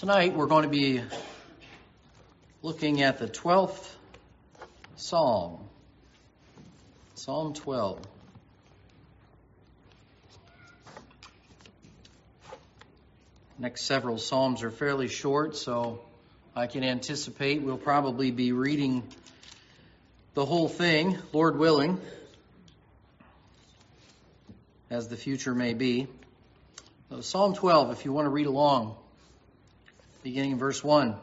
Tonight we're going to be looking at the 12th Psalm, Psalm 12. Next several Psalms are fairly short, so I can anticipate we'll probably be reading the whole thing, Lord willing, as the future may be. So Psalm 12, if you want to read along, beginning in verse 1.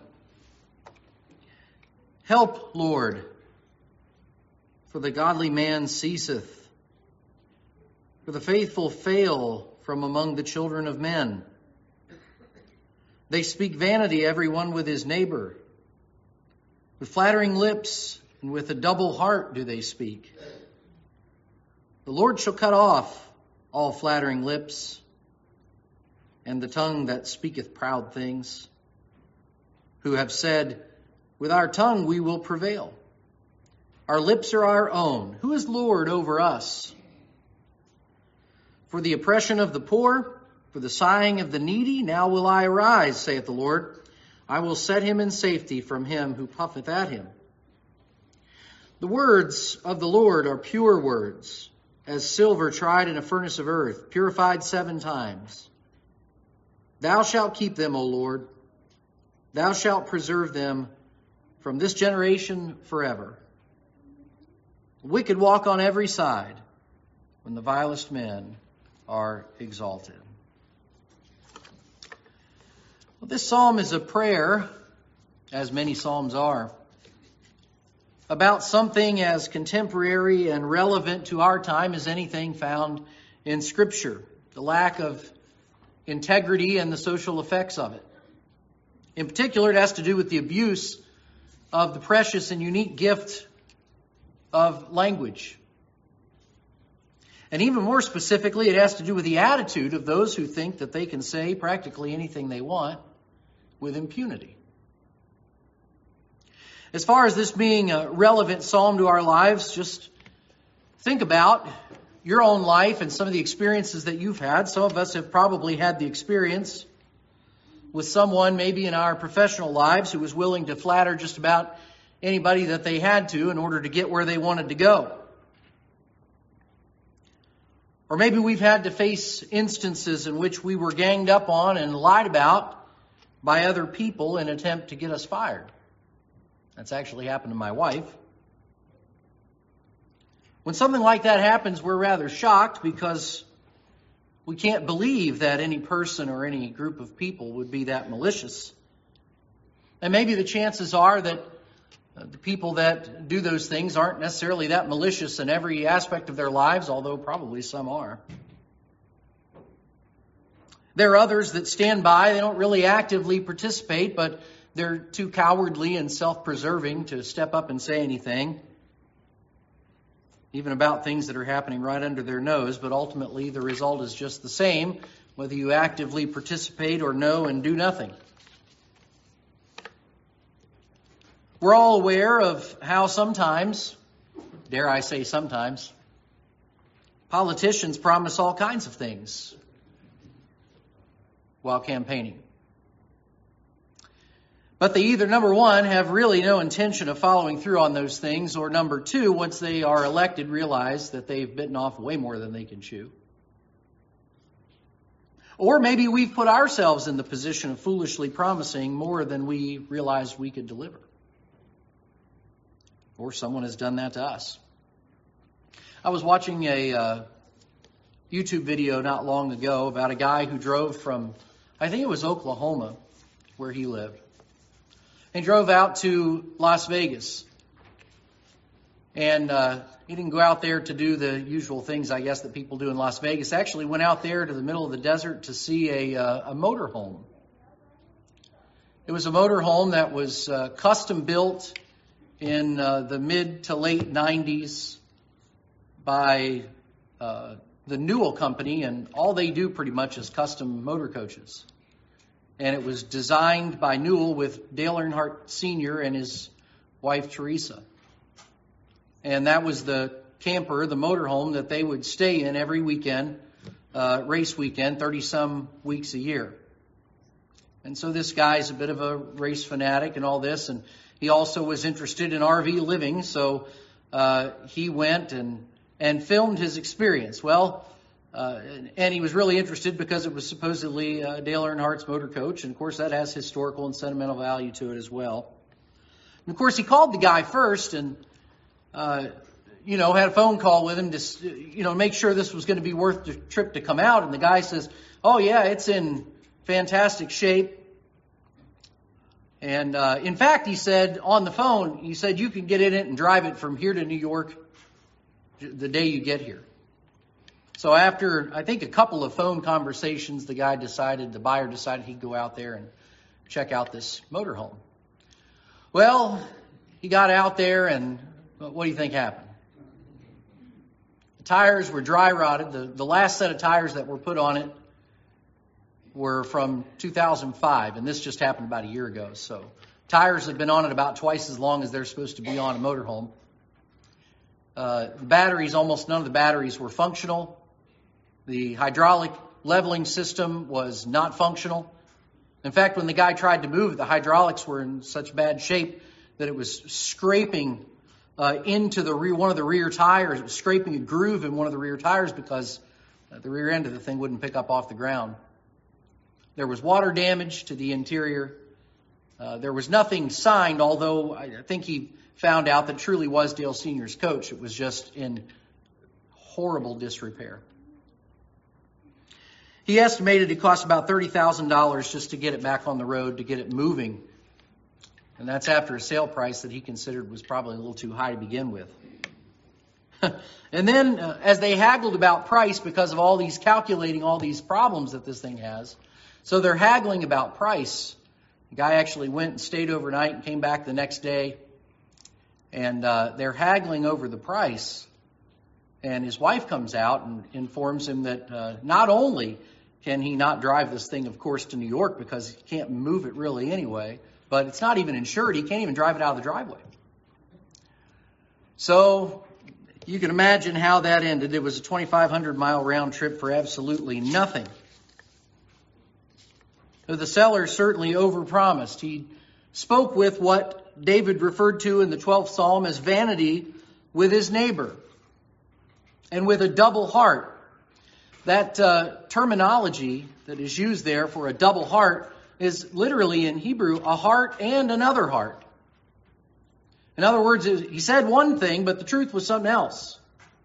Help, Lord, for the godly man ceaseth, for the faithful fail from among the children of men. They speak vanity, every one with his neighbor. With flattering lips and with a double heart do they speak. The Lord shall cut off all flattering lips, and the tongue that speaketh proud things, who have said, with our tongue we will prevail. Our lips are our own. Who is Lord over us? For the oppression of the poor, for the sighing of the needy, now will I arise, saith the Lord. I will set him in safety from him who puffeth at him. The words of the Lord are pure words, as silver tried in a furnace of earth, purified 7 times. Thou shalt keep them, O Lord. Thou shalt preserve them from this generation forever. The wicked walk on every side when the vilest men are exalted. Well, this psalm is a prayer, as many psalms are, about something as contemporary and relevant to our time as anything found in Scripture, the lack of integrity and the social effects of it. In particular, it has to do with the abuse of the precious and unique gift of language. And even more specifically, it has to do with the attitude of those who think that they can say practically anything they want with impunity. As far as this being a relevant psalm to our lives, just think about your own life and some of the experiences that you've had. Some of us have probably had the experience with someone maybe in our professional lives who was willing to flatter just about anybody that they had to in order to get where they wanted to go. Or maybe we've had to face instances in which we were ganged up on and lied about by other people in an attempt to get us fired. That's actually happened to my wife. When something like that happens, we're rather shocked because we can't believe that any person or any group of people would be that malicious. And maybe the chances are that the people that do those things aren't necessarily that malicious in every aspect of their lives, although probably some are. There are others that stand by. They don't really actively participate, but they're too cowardly and self-preserving to step up and say anything, even about things that are happening right under their nose. But ultimately, the result is just the same, whether you actively participate or know and do nothing. We're all aware of how sometimes, dare I say sometimes, politicians promise all kinds of things while campaigning. But they either, number one, have really no intention of following through on those things, or number two, once they are elected, realize that they've bitten off way more than they can chew. Or maybe we've put ourselves in the position of foolishly promising more than we realized we could deliver. Or someone has done that to us. I was watching a YouTube video not long ago about a guy who drove from, I think it was Oklahoma, where he lived. He drove out to Las Vegas. And he didn't go out there to do the usual things, I guess, that people do in Las Vegas. Actually went out there to the middle of the desert to see a motorhome. It was a motorhome that was custom built in the mid to late 90s by the Newell Company, and all they do pretty much is custom motor coaches. And it was designed by Newell with Dale Earnhardt Sr. and his wife Teresa. And that was the camper, the motorhome that they would stay in every weekend, race weekend, 30-some weeks a year. And so this guy's a bit of a race fanatic and all this, and he also was interested in RV living, so he went and filmed his experience. Well, and he was really interested because it was supposedly Dale Earnhardt's motor coach, and of course that has historical and sentimental value to it as well. And of course he called the guy first and, had a phone call with him to, make sure this was going to be worth the trip to come out. And the guy says, "Oh yeah, it's in fantastic shape. And in fact," he said on the phone, he said, "you can get in it and drive it from here to New York the day you get here." So after, I think, a couple of phone conversations, the buyer decided he'd go out there and check out this motorhome. Well, he got out there, and what do you think happened? The tires were dry rotted. The last set of tires that were put on it were from 2005, and this just happened about a year ago. So tires have been on it about twice as long as they're supposed to be on a motorhome. The batteries, almost none of the batteries were functional. The hydraulic leveling system was not functional. In fact, when the guy tried to move it, the hydraulics were in such bad shape that it was scraping into one of the rear tires. It was scraping a groove in one of the rear tires because the rear end of the thing wouldn't pick up off the ground. There was water damage to the interior. There was nothing signed, although I think he found out that it truly was Dale Sr.'s coach. It was just in horrible disrepair. He estimated it cost about $30,000 just to get it back on the road, to get it moving. And that's after a sale price that he considered was probably a little too high to begin with. And then as they haggled about price because of calculating all these problems that this thing has, so they're haggling about price. The guy actually went and stayed overnight and came back the next day. And they're haggling over the price. And his wife comes out and informs him that not only can he not drive this thing, of course, to New York because he can't move it really anyway, but it's not even insured. He can't even drive it out of the driveway. So you can imagine how that ended. It was a 2,500-mile round trip for absolutely nothing. The seller certainly overpromised. He spoke with what David referred to in the 12th Psalm as vanity with his neighbor, and with a double heart. That terminology that is used there for a double heart is literally in Hebrew a heart and another heart. In other words, he said one thing, but the truth was something else.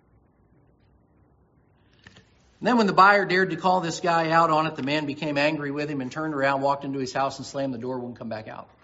And then when the buyer dared to call this guy out on it, the man became angry with him and turned around, walked into his house and slammed the door, wouldn't come back out.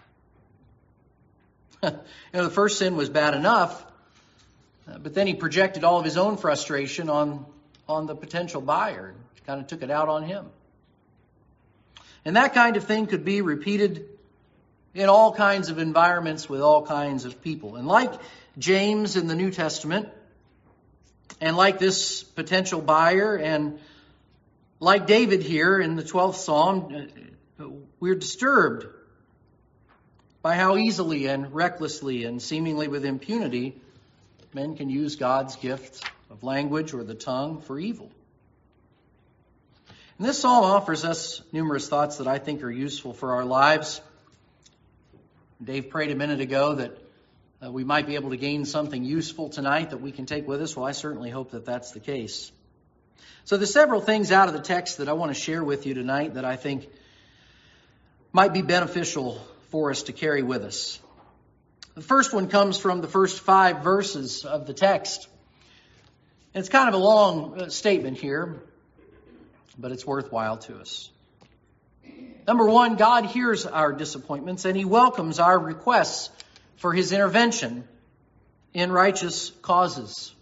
The first sin was bad enough, but then he projected all of his own frustration on the potential buyer. Kind of took it out on him. And that kind of thing could be repeated in all kinds of environments with all kinds of people. And like James in the New Testament, and like this potential buyer, and like David here in the 12th Psalm, we're disturbed by how easily and recklessly and seemingly with impunity men can use God's gift of language or the tongue for evil. And this psalm offers us numerous thoughts that I think are useful for our lives. Dave prayed a minute ago that we might be able to gain something useful tonight that we can take with us. Well, I certainly hope that that's the case. So there's several things out of the text that I want to share with you tonight that I think might be beneficial for us to carry with us. The first one comes from the first 5 verses of the text. It's kind of a long statement here, but it's worthwhile to us. Number 1, God hears our disappointments and He welcomes our requests for His intervention in righteous causes.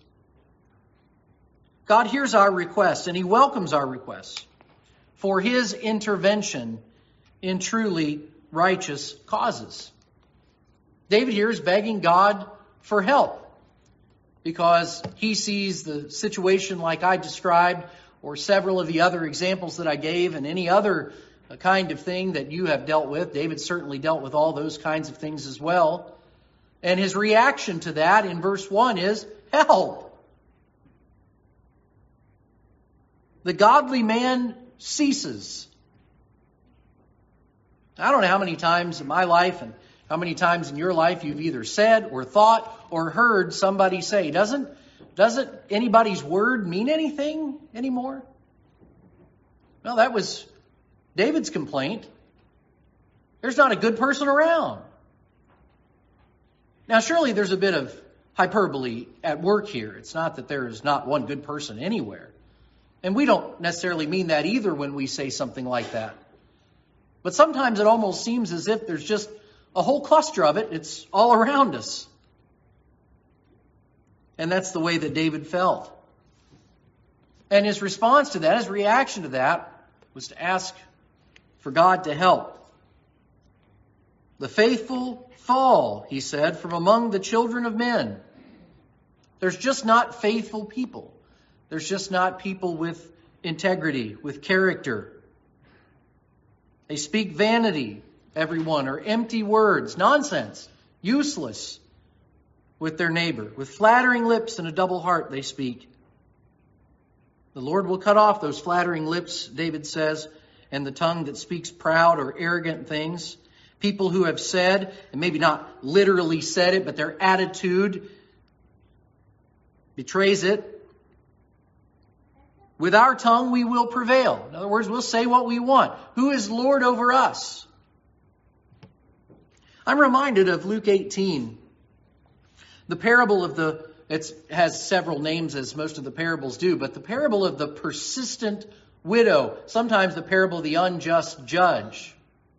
God hears our requests and He welcomes our requests for His intervention in truly righteous causes. David here is begging God for help because he sees the situation like I described, or several of the other examples that I gave, and any other kind of thing that you have dealt with. David certainly dealt with all those kinds of things as well. And his reaction to that in verse 1 is, help! The godly man ceases. I don't know how many times in my life and how many times in your life you've either said or thought or heard somebody say, doesn't anybody's word mean anything anymore? Well, that was David's complaint. There's not a good person around. Now, surely there's a bit of hyperbole at work here. It's not that there is not one good person anywhere. And we don't necessarily mean that either when we say something like that. But sometimes it almost seems as if there's just a whole cluster of it. It's all around us. And that's the way that David felt. And his response to that, his reaction to that, was to ask for God to help. The faithful fall, he said, from among the children of men. There's just not faithful people. There's just not people with integrity, with character. They speak vanity, everyone, or empty words, nonsense, useless with their neighbor. With flattering lips and a double heart they speak. The Lord will cut off those flattering lips, David says, and the tongue that speaks proud or arrogant things. People who have said, and maybe not literally said it, but their attitude betrays it. With our tongue we will prevail. In other words, we'll say what we want. Who is Lord over us? I'm reminded of Luke 18. The parable of it has several names as most of the parables do, but the parable of the persistent widow, sometimes the parable of the unjust judge,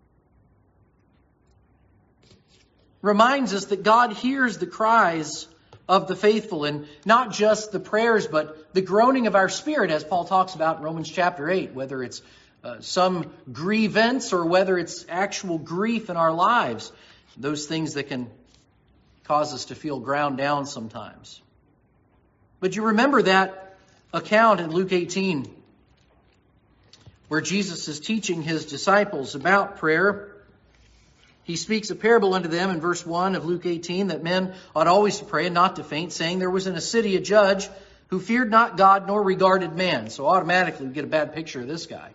reminds us that God hears the cries of the faithful, and not just the prayers, but the groaning of our spirit, as Paul talks about in Romans chapter 8, whether it's some grievance or whether it's actual grief in our lives, those things that can cause us to feel ground down sometimes. But you remember that account in Luke 18 where Jesus is teaching his disciples about prayer. He speaks a parable unto them in verse 1 of Luke 18 that men ought always to pray and not to faint, saying, there was in a city a judge who feared not God nor regarded man. So automatically we get a bad picture of this guy.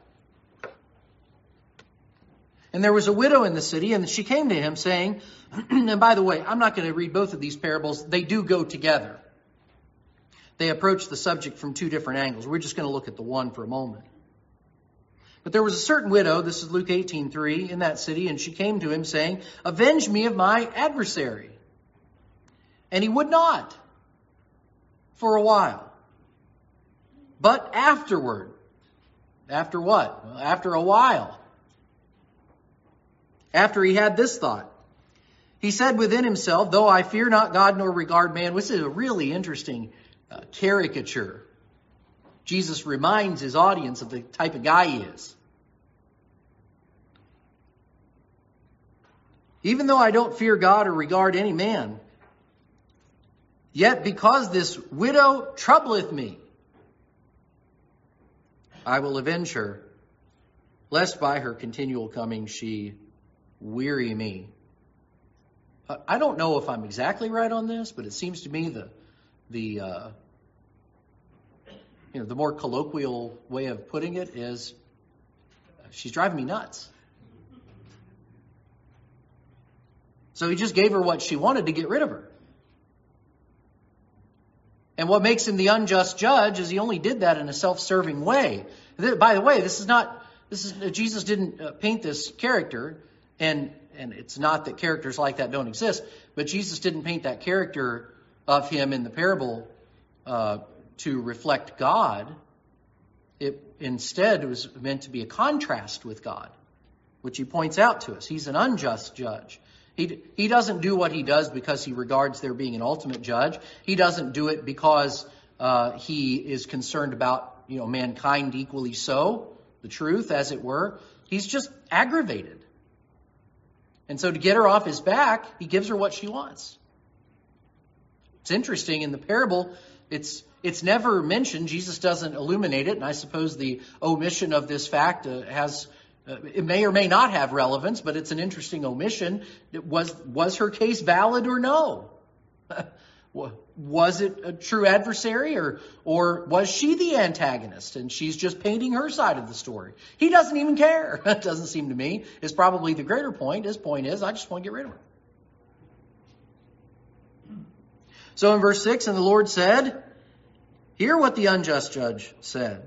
And there was a widow in the city, and she came to him saying, and by the way, I'm not going to read both of these parables. They do go together. They approach the subject from two different angles. We're just going to look at the one for a moment. But there was a certain widow, this is Luke 18:3, in that city, and she came to him saying, avenge me of my adversary. And he would not for a while. But afterward, after what? Well, after a while. After he had this thought, he said within himself, though I fear not God nor regard man, which is a really interesting caricature. Jesus reminds his audience of the type of guy he is. Even though I don't fear God or regard any man, yet because this widow troubleth me, I will avenge her, lest by her continual coming she weary me. I don't know if I'm exactly right on this, but it seems to me the more colloquial way of putting it is, she's driving me nuts. So he just gave her what she wanted to get rid of her. And what makes him the unjust judge is he only did that in a self-serving way. By the way, Jesus didn't paint this character, and it's not that characters like that don't exist, but Jesus didn't paint that character of him in the parable to reflect God. Instead, it was meant to be a contrast with God, which he points out to us. He's an unjust judge. He doesn't do what he does because he regards there being an ultimate judge. He doesn't do it because he is concerned about mankind equally so, the truth, as it were. He's just aggravated. And so to get her off his back, he gives her what she wants. It's interesting, in the parable, it's never mentioned. Jesus doesn't illuminate it, and I suppose the omission of this fact it may or may not have relevance, but it's an interesting omission. Was her case valid or no? Was it a true adversary, or was she the antagonist and she's just painting her side of the story? He doesn't even care. It doesn't seem to me. Is probably the greater point. His point is, I just want to get rid of her. So in verse 6, and the Lord said, hear what the unjust judge said.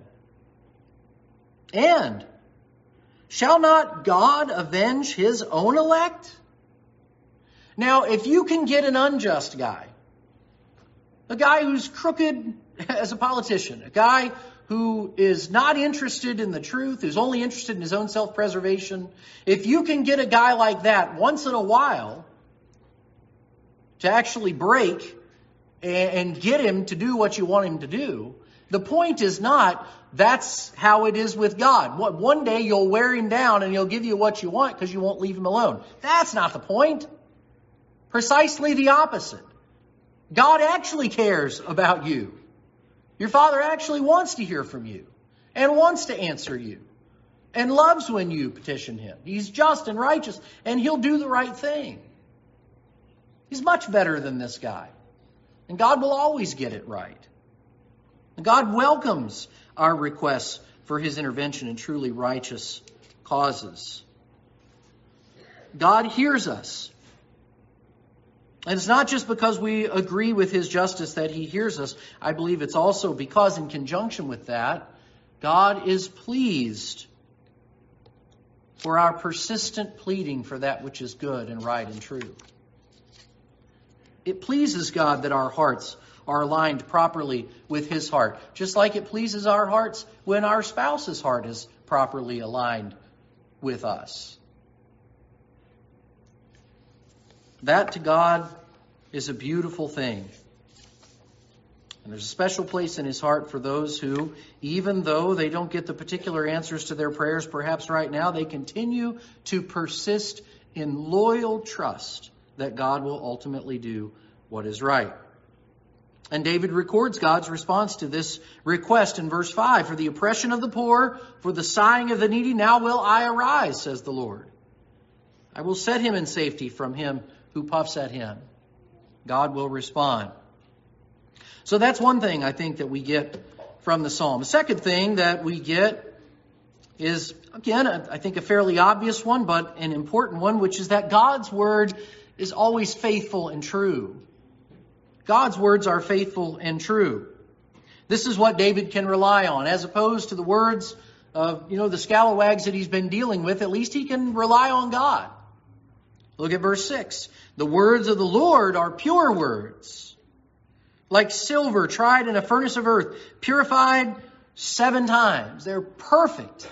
And shall not God avenge his own elect? Now, if you can get an unjust guy, a guy who's crooked as a politician, a guy who is not interested in the truth, who's only interested in his own self-preservation, if you can get a guy like that once in a while to actually break and get him to do what you want him to do, the point is not that's how it is with God. One day you'll wear him down and he'll give you what you want because you won't leave him alone. That's not the point. Precisely the opposite. God actually cares about you. Your Father actually wants to hear from you and wants to answer you and loves when you petition him. He's just and righteous and he'll do the right thing. He's much better than this guy. And God will always get it right. And God welcomes our requests for his intervention in truly righteous causes. God hears us. And it's not just because we agree with his justice that he hears us. I believe it's also because in conjunction with that, God is pleased for our persistent pleading for that which is good and right and true. It pleases God that our hearts are aligned properly with his heart, just like it pleases our hearts when our spouse's heart is properly aligned with us. That to God is a beautiful thing. And there's a special place in his heart for those who, even though they don't get the particular answers to their prayers perhaps right now, they continue to persist in loyal trust that God will ultimately do what is right. And David records God's response to this request in verse 5. For the oppression of the poor, for the sighing of the needy, now will I arise, says the Lord. I will set him in safety from him who puffs at him. God will respond. So that's one thing I think that we get from the psalm. The second thing that we get is, again, I think a fairly obvious one, but an important one, which is that God's word is always faithful and true. God's words are faithful and true. This is what David can rely on, as opposed to the words of, the scalawags that he's been dealing with. At least he can rely on God. Look at verse 6. The words of the Lord are pure words, like silver tried in a furnace of earth, purified 7 times. They're perfect.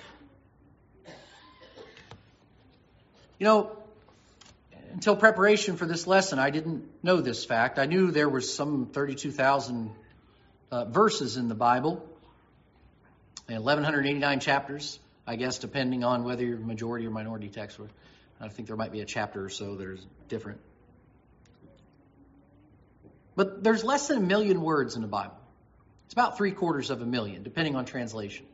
Until preparation for this lesson, I didn't know this fact. I knew there was some 32,000 verses in the Bible, and 1,189 chapters, I guess, depending on whether you're majority or minority text. I think there might be a chapter or so that is different. But there's less than 1 million words in the Bible. It's about 750,000, depending on translation.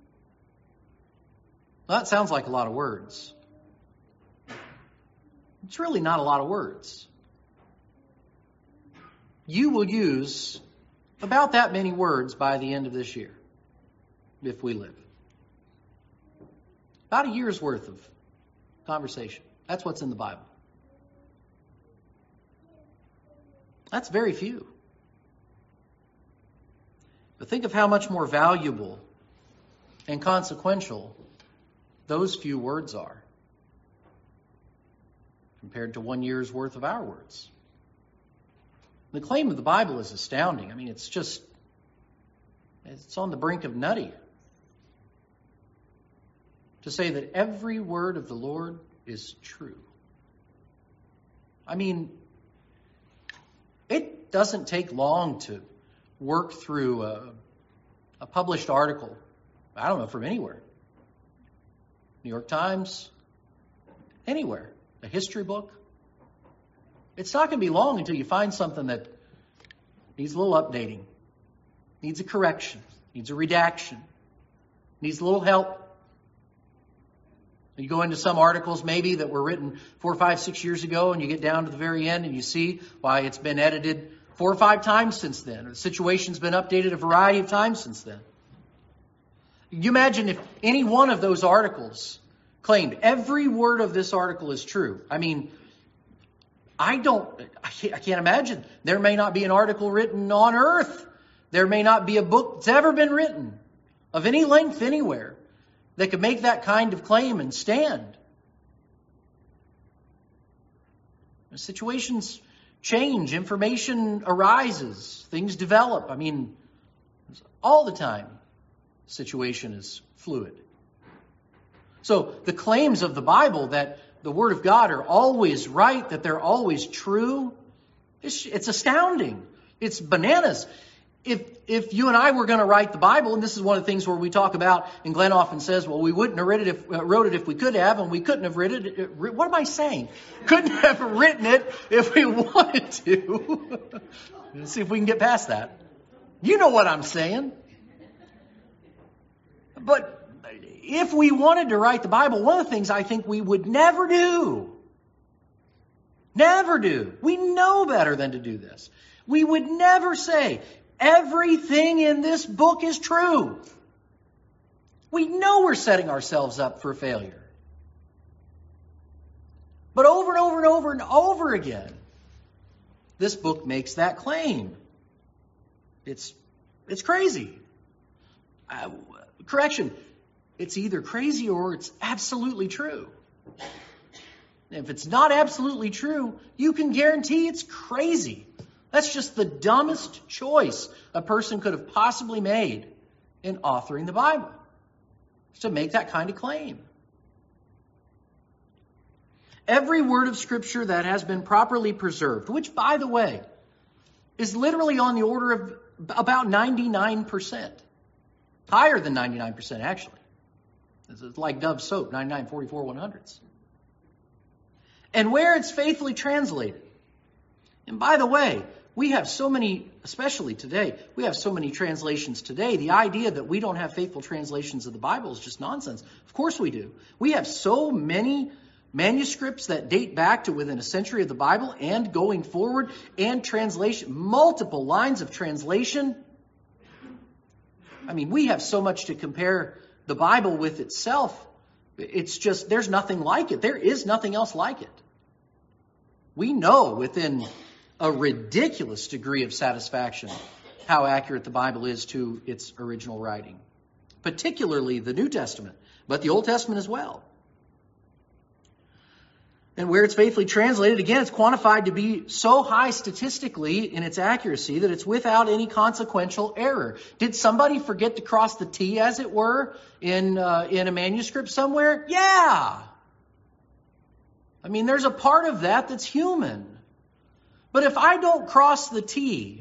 Well, that sounds like a lot of words. It's really not a lot of words. You will use about that many words by the end of this year, if we live. About a year's worth of conversation. That's what's in the Bible. That's very few. But think of how much more valuable and consequential those few words are compared to 1 year's worth of our words. The claim of the Bible is astounding. It's on the brink of nutty to say that every word of the Lord is true. It doesn't take long to work through a published article, from anywhere. New York Times, anywhere. A history book. It's not going to be long until you find something that needs a little updating, needs a correction, needs a redaction, needs a little help. You go into some articles maybe that were written 4, 5, 6 years ago, and you get down to the very end and you see why it's been edited 4 or 5 times since then. Or the situation's been updated a variety of times since then. You imagine if any one of those articles claimed every word of this article is true. I mean, I can't imagine. There may not be an article written on earth. There may not be a book that's ever been written of any length anywhere that could make that kind of claim and stand. Situations change, information arises, things develop. I mean, all the time, the situation is fluid. So the claims of the Bible that the Word of God are always right, that they're always true, it's astounding. It's bananas. If you and I were going to write the Bible, and this is one of the things where we talk about, and Glenn often says, well, we wouldn't have wrote it if we could have, and we couldn't have written it. What am I saying? Couldn't have written it if we wanted to. Let's see if we can get past that. You know what I'm saying. But if we wanted to write the Bible, one of the things I think we would never do, we know better than to do this. We would never say, everything in this book is true. We know we're setting ourselves up for failure. But over and over and over and over again, this book makes that claim. It's crazy. Correction, it's either crazy or it's absolutely true. If it's not absolutely true, you can guarantee it's crazy. That's just the dumbest choice a person could have possibly made in authoring the Bible, to make that kind of claim. Every word of Scripture that has been properly preserved, which, by the way, is literally on the order of about 99%. Higher than 99%, actually. It's like Dove soap, 99, 44, 100s. And where it's faithfully translated. And by the way, we have so many, especially today, we have so many translations today. The idea that we don't have faithful translations of the Bible is just nonsense. Of course we do. We have so many manuscripts that date back to within a century of the Bible and going forward, and translation, multiple lines of translation. I mean, we have so much to compare the Bible with itself. It's just, there's nothing like it. There is nothing else like it. We know within a ridiculous degree of satisfaction how accurate the Bible is to its original writing, particularly the New Testament, but the Old Testament as well. And where it's faithfully translated, again, it's quantified to be so high statistically in its accuracy that it's without any consequential error. Did somebody forget to cross the T, as it were, in a manuscript somewhere? Yeah. I mean, there's a part of that that's human. But if I don't cross the T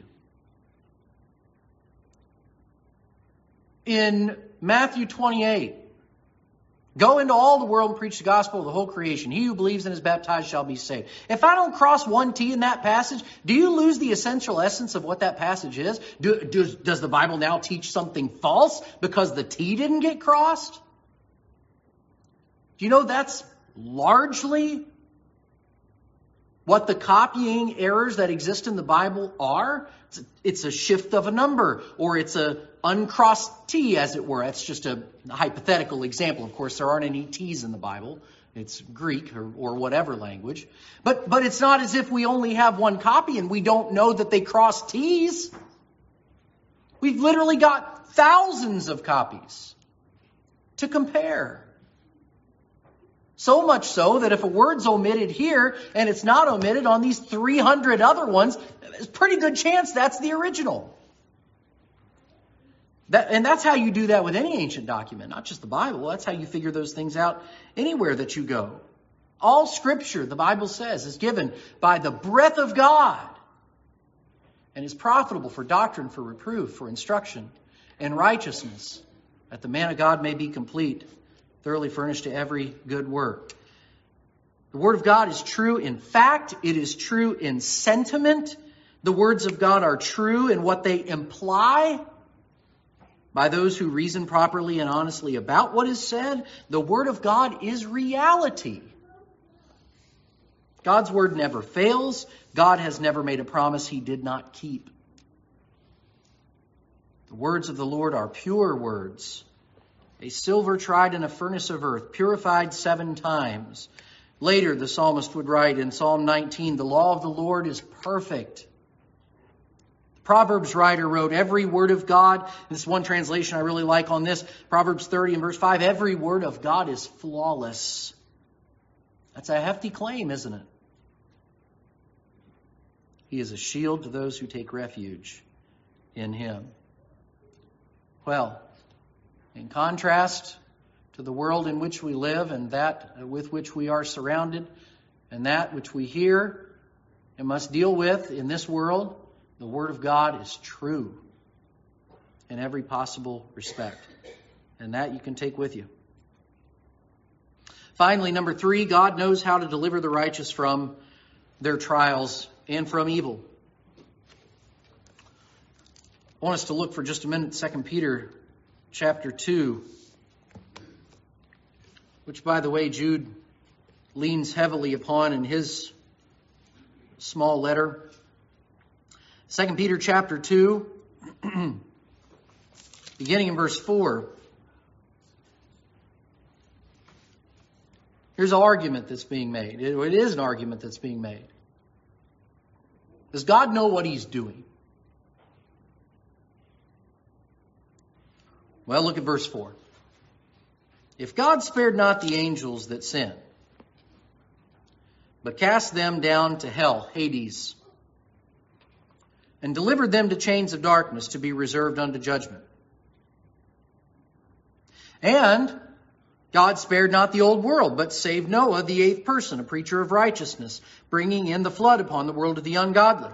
in Matthew 28, go into all the world and preach the gospel of the whole creation. He who believes and is baptized shall be saved. If I don't cross one T in that passage, do you lose the essential essence of what that passage is? Does the Bible now teach something false because the T didn't get crossed? Do you know that's largely what the copying errors that exist in the Bible are? It's a shift of a number, or it's a uncrossed T, as it were. That's just a hypothetical example. Of course, there aren't any T's in the Bible. It's Greek or whatever language. But it's not as if we only have one copy and we don't know that they cross T's. We've literally got thousands of copies to compare. So much so that if a word's omitted here and it's not omitted on these 300 other ones, there's a pretty good chance that's the original. And that's how you do that with any ancient document, not just the Bible. That's how you figure those things out anywhere that you go. All Scripture, the Bible says, is given by the breath of God and is profitable for doctrine, for reproof, for instruction, and righteousness, that the man of God may be complete, thoroughly furnished to every good work. The Word of God is true in fact. It is true in sentiment. The words of God are true in what they imply. By those who reason properly and honestly about what is said, the Word of God is reality. God's word never fails. God has never made a promise he did not keep. The words of the Lord are pure words, a silver tried in a furnace of earth, purified 7 times. Later, the psalmist would write in Psalm 19, the law of the Lord is perfect. The Proverbs writer wrote, every word of God, this is one translation I really like on this, Proverbs 30 and verse 5, every word of God is flawless. That's a hefty claim, isn't it? He is a shield to those who take refuge in him. Well, in contrast to the world in which we live and that with which we are surrounded and that which we hear and must deal with in this world, the Word of God is true in every possible respect. And that you can take with you. Finally, number 3, God knows how to deliver the righteous from their trials and from evil. I want us to look for just a minute, 2 Peter chapter 2, which, by the way, Jude leans heavily upon in his small letter. 2 Peter chapter 2, beginning in verse 4. Here's an argument that's being made. It is an argument that's being made. Does God know what he's doing? Well, look at verse 4. If God spared not the angels that sinned, but cast them down to hell, Hades, and delivered them to chains of darkness to be reserved unto judgment. And God spared not the old world, but saved Noah, the 8th person, a preacher of righteousness, bringing in the flood upon the world of the ungodly.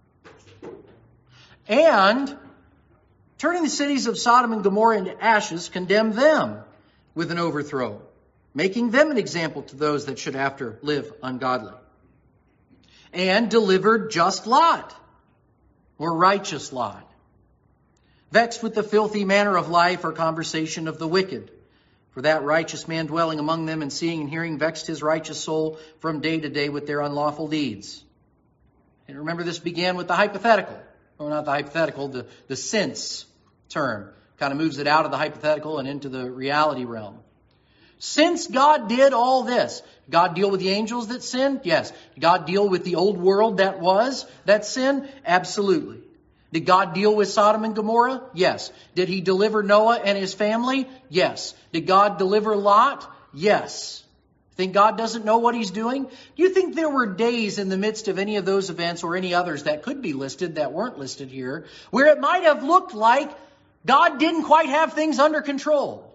And turning the cities of Sodom and Gomorrah into ashes, condemned them with an overthrow, making them an example to those that should after live ungodly. And delivered just Lot, or righteous Lot, vexed with the filthy manner of life or conversation of the wicked. For that righteous man dwelling among them and seeing and hearing vexed his righteous soul from day to day with their unlawful deeds. And remember, this began with the hypothetical. Or not the hypothetical, the since term. Kind of moves it out of the hypothetical and into the reality realm. Since God did all this, did God deal with the angels that sinned? Yes. Did God deal with the old world that sinned? Absolutely. Did God deal with Sodom and Gomorrah? Yes. Did he deliver Noah and his family? Yes. Did God deliver Lot? Yes. Think God doesn't know what he's doing? Do you think there were days in the midst of any of those events or any others that could be listed that weren't listed here, where it might have looked like God didn't quite have things under control?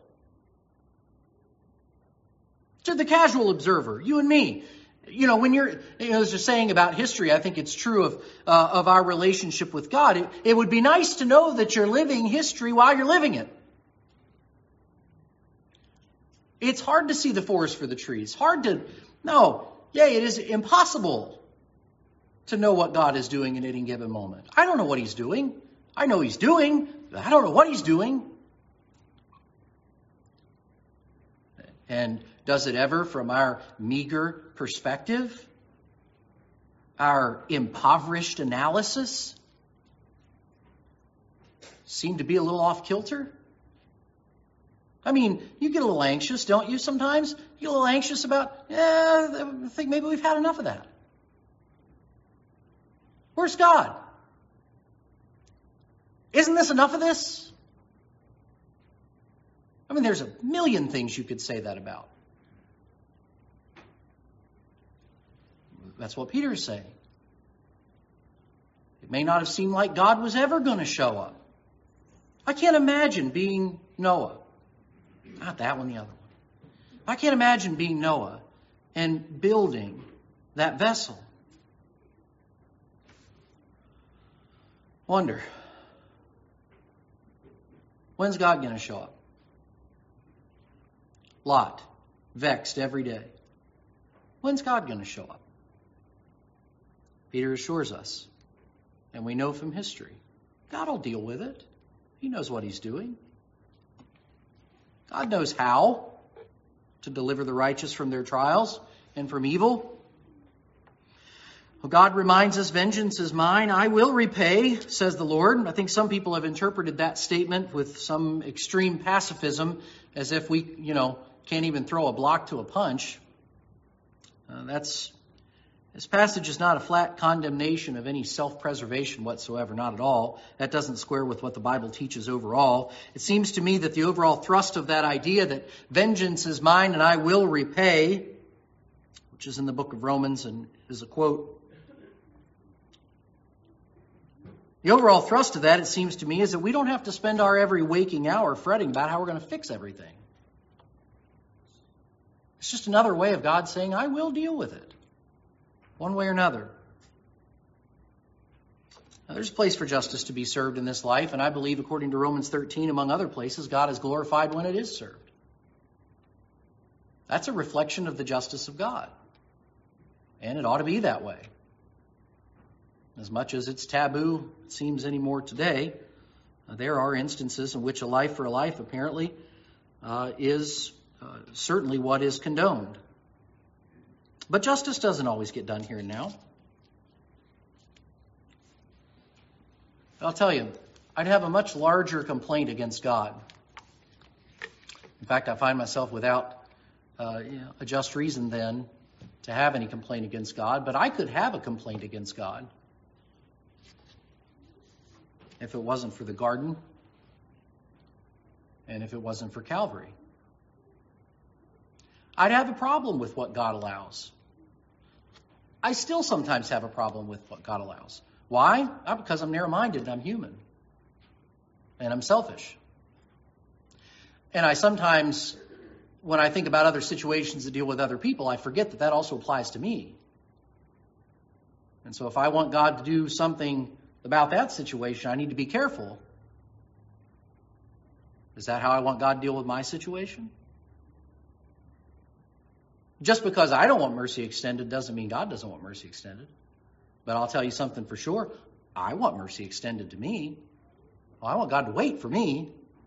To the casual observer, you and me, when you're, as a saying about history, I think it's true of our relationship with God. It would be nice to know that you're living history while you're living it. It's hard to see the forest for the trees. It is impossible to know what God is doing in any given moment. I don't know what he's doing. I know he's doing, but I don't know what he's doing. And does it ever, from our meager perspective, our impoverished analysis, seem to be a little off kilter? I mean, you get a little anxious, don't you, sometimes? You get a little anxious about, I think maybe we've had enough of that. Where's God? Isn't this enough of this? I mean, there's a million things you could say that about. That's what Peter is saying. It may not have seemed like God was ever going to show up. I can't imagine being Noah. Not that one, the other one. I can't imagine being Noah and building that vessel. Wonder, when's God going to show up? Lot, vexed every day. When's God going to show up? Peter assures us, and we know from history, God will deal with it. He knows what he's doing. God knows how to deliver the righteous from their trials and from evil. Well, God reminds us, vengeance is mine, I will repay, says the Lord. I think some people have interpreted that statement with some extreme pacifism, as if we, can't even throw a block to a punch. This passage is not a flat condemnation of any self-preservation whatsoever, not at all. That doesn't square with what the Bible teaches overall. It seems to me that the overall thrust of that idea that vengeance is mine and I will repay, which is in the book of Romans and is a quote, the overall thrust of that, it seems to me, is that we don't have to spend our every waking hour fretting about how we're going to fix everything. It's just another way of God saying, I will deal with it, one way or another. Now, there's a place for justice to be served in this life, and I believe, according to Romans 13, among other places, God is glorified when it is served. That's a reflection of the justice of God, and it ought to be that way. As much as it's taboo, it seems anymore today, there are instances in which a life for a life, apparently, is certainly what is condoned. But justice doesn't always get done here and now. I'll tell you, I'd have a much larger complaint against God. In fact, I find myself without a just reason then to have any complaint against God, but I could have a complaint against God if it wasn't for the garden and if it wasn't for Calvary. I'd have a problem with what God allows. I still sometimes have a problem with what God allows. Why? Not because I'm narrow-minded and I'm human. And I'm selfish. And I sometimes, when I think about other situations that deal with other people, I forget that that also applies to me. And so if I want God to do something about that situation, I need to be careful. Is that how I want God to deal with my situation? Just because I don't want mercy extended doesn't mean God doesn't want mercy extended. But I'll tell you something for sure. I want mercy extended to me. Well, I want God to wait for me.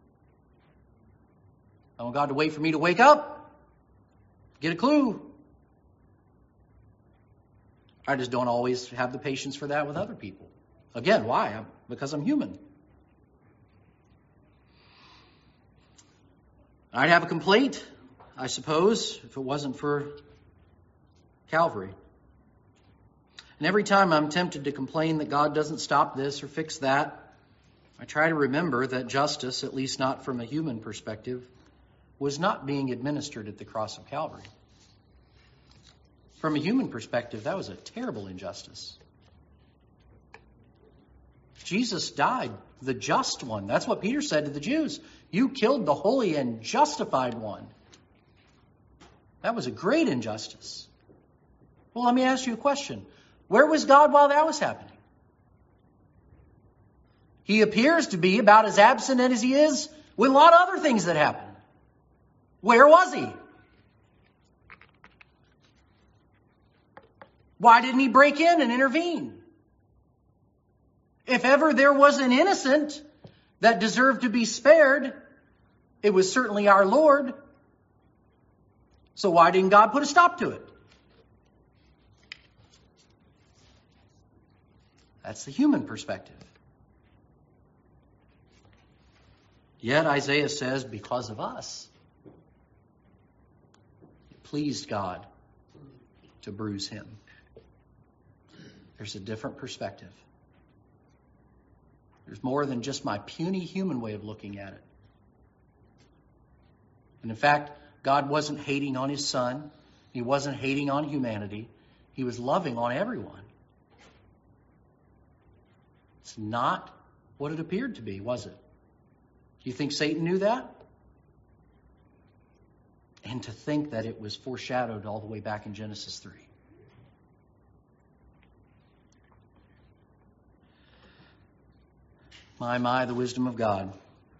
I want God to wait for me to wake up, get a clue. I just don't always have the patience for that with other people. Again, why? Because I'm human. I'd have a complaint, I suppose, if it wasn't for Calvary. And every time I'm tempted to complain that God doesn't stop this or fix that, I try to remember that justice, at least not from a human perspective, was not being administered at the cross of Calvary. From a human perspective, that was a terrible injustice. Jesus died, the just one. That's what Peter said to the Jews. You killed the holy and justified one. That was a great injustice. Well, let me ask you a question. Where was God while that was happening? He appears to be about as absent as he is with a lot of other things that happen. Where was he? Why didn't he break in and intervene? If ever there was an innocent that deserved to be spared, it was certainly our Lord. So why didn't God put a stop to it? That's the human perspective. Yet Isaiah says, because of us, it pleased God to bruise him. There's a different perspective. There's more than just my puny human way of looking at it. And in fact, God wasn't hating on his son. He wasn't hating on humanity. He was loving on everyone. It's not what it appeared to be, was it? Do you think Satan knew that? And to think that it was foreshadowed all the way back in Genesis 3. My, the wisdom of God.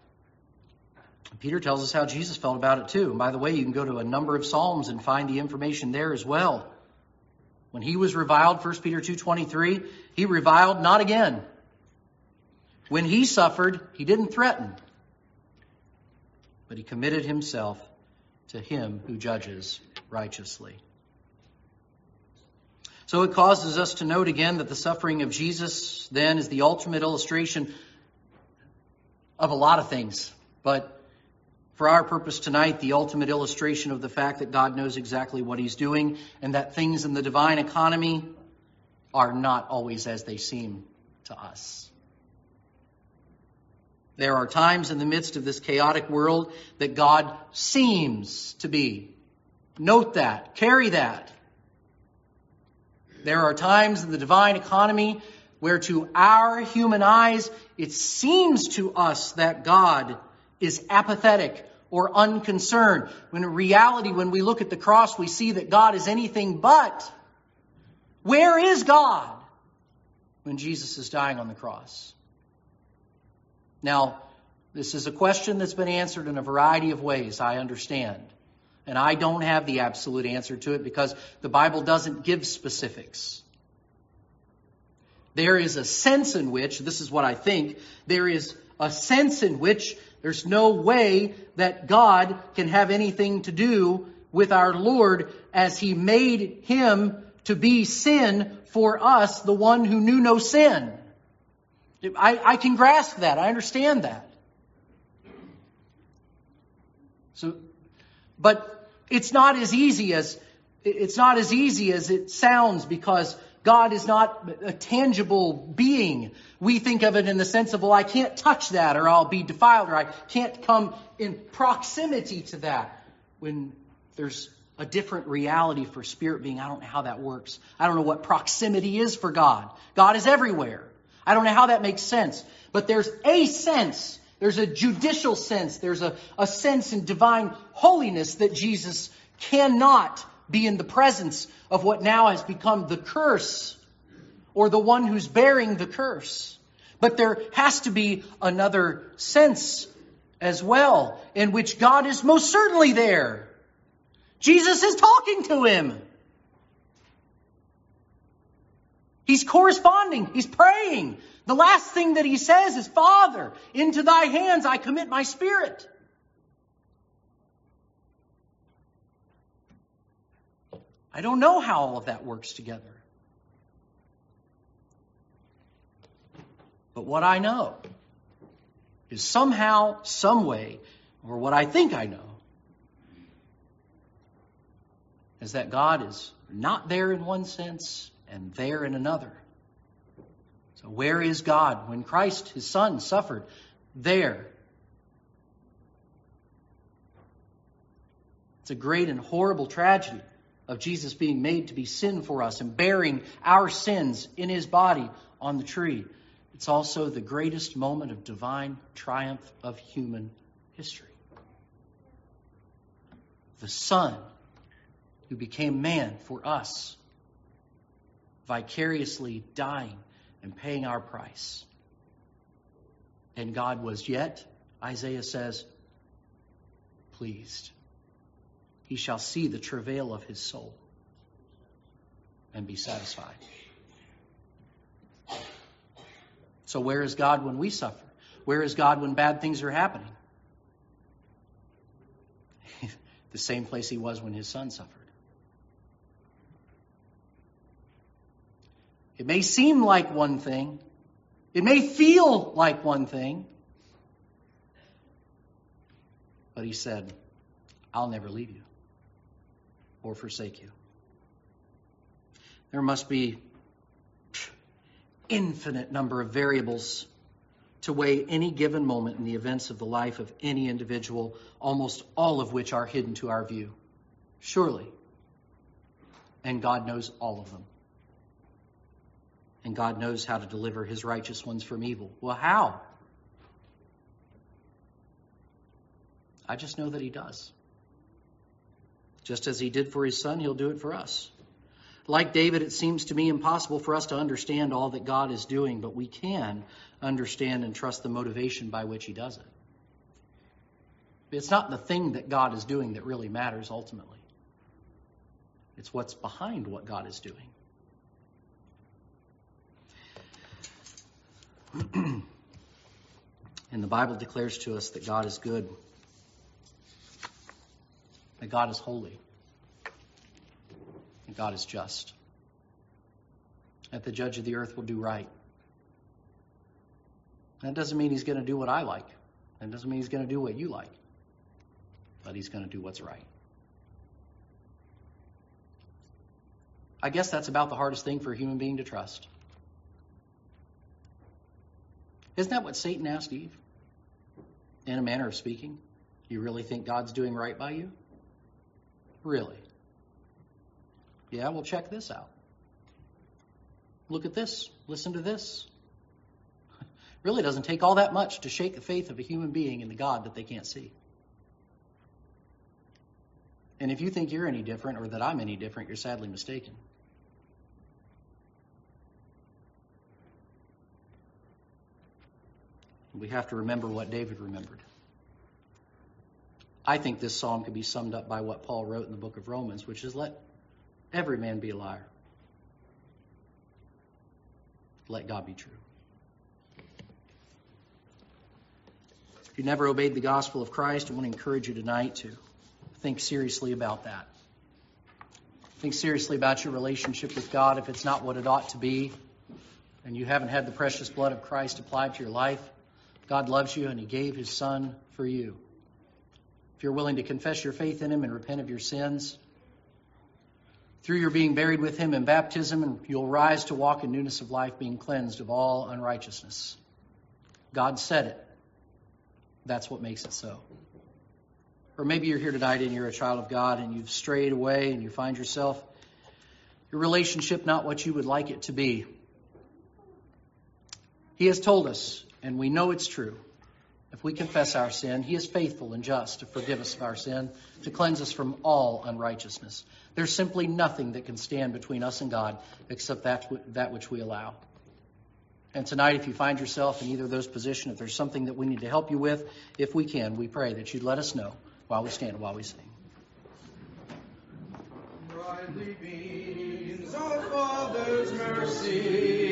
Peter tells us how Jesus felt about it too. And by the way, you can go to a number of Psalms and find the information there as well. When he was reviled, 1 Peter 2:23, he reviled not again. When he suffered, he didn't threaten, but he committed himself to him who judges righteously. So it causes us to note again that the suffering of Jesus then is the ultimate illustration of a lot of things. But for our purpose tonight, the ultimate illustration of the fact that God knows exactly what he's doing and that things in the divine economy are not always as they seem to us. There are times in the midst of this chaotic world that God seems to be. Note that. Carry that. There are times in the divine economy where to our human eyes, it seems to us that God is apathetic or unconcerned. When in reality, when we look at the cross, we see that God is anything but. Where is God when Jesus is dying on the cross? Now, this is a question that's been answered in a variety of ways, I understand. And I don't have the absolute answer to it because the Bible doesn't give specifics. There is a sense in which, this is what I think, there is a sense in which there's no way that God can have anything to do with our Lord as he made him to be sin for us, the one who knew no sin. I can grasp that. I understand that. But it's not as easy as it sounds because God is not a tangible being. We think of it in the sense of, well, I can't touch that or I'll be defiled or I can't come in proximity to that. When there's a different reality for spirit being, I don't know how that works. I don't know what proximity is for God. God is everywhere. I don't know how that makes sense. But there's a sense. There's a judicial sense. There's a sense in divine holiness that Jesus cannot be in the presence of what now has become the curse or the one who's bearing the curse. But there has to be another sense as well in which God is most certainly there. Jesus is talking to him. He's corresponding. He's praying. The last thing that he says is, Father, into thy hands I commit my spirit. I don't know how all of that works together. But what I know is somehow, some way, or what I think I know, is that God is not there in one sense and there in another. So where is God? When Christ, his Son, suffered, there. It's a great and horrible tragedy of Jesus being made to be sin for us and bearing our sins in his body on the tree. It's also the greatest moment of divine triumph of human history. The Son who became man for us, vicariously dying and paying our price. And God was yet, Isaiah says, pleased. He shall see the travail of his soul and be satisfied. So where is God when we suffer? Where is God when bad things are happening? The same place he was when his Son suffered. It may seem like one thing. It may feel like one thing. But he said, I'll never leave you or forsake you. There must be infinite number of variables to weigh any given moment in the events of the life of any individual, almost all of which are hidden to our view. Surely. And God knows all of them. And God knows how to deliver his righteous ones from evil. Well, how? I just know that he does. Just as he did for his Son, he'll do it for us. Like David, it seems to me impossible for us to understand all that God is doing, but we can understand and trust the motivation by which he does it. It's not the thing that God is doing that really matters ultimately. It's what's behind what God is doing. And the Bible declares to us that God is good, that God is holy, and God is just. that the judge of the earth will do right. That doesn't mean he's going to do what I like. That doesn't mean he's going to do what you like. But he's going to do what's right. I guess that's about the hardest thing for a human being to trust. Isn't that what Satan asked Eve? In a manner of speaking, you really think God's doing right by you? Really? Yeah, well, check this out. Look at this. Listen to this. It really doesn't take all that much to shake the faith of a human being in the God that they can't see. And if you think you're any different or that I'm any different, you're sadly mistaken. We have to remember what David remembered. I think this psalm could be summed up by what Paul wrote in the book of Romans, which is, let every man be a liar. Let God be true. If you never obeyed the gospel of Christ, I want to encourage you tonight to think seriously about that. Think seriously about your relationship with God. If it's not what it ought to be, and you haven't had the precious blood of Christ applied to your life, God loves you and He gave His Son for you. If you're willing to confess your faith in Him and repent of your sins, through your being buried with Him in baptism, and you'll rise to walk in newness of life, being cleansed of all unrighteousness. God said it. That's what makes it so. Or maybe you're here tonight and you're a child of God and you've strayed away and you find yourself, your relationship not what you would like it to be. He has told us, and we know it's true, if we confess our sin, He is faithful and just to forgive us of our sin, to cleanse us from all unrighteousness. There's simply nothing that can stand between us and God except that which we allow. And tonight, if you find yourself in either of those positions, if there's something that we need to help you with, if we can, we pray that you'd let us know while we stand and while we sing. Brightly beams our Father's mercy.